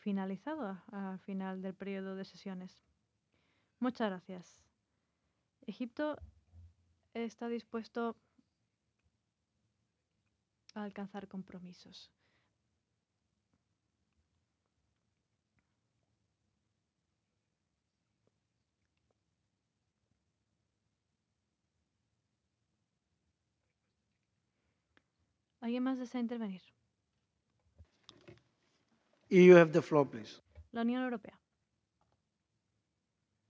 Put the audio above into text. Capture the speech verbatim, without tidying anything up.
finalizado al final del periodo de sesiones. Muchas gracias. Egipto está dispuesto a alcanzar compromisos. ¿Alguien más desea intervenir? You have the floor, please. La Unión Europea.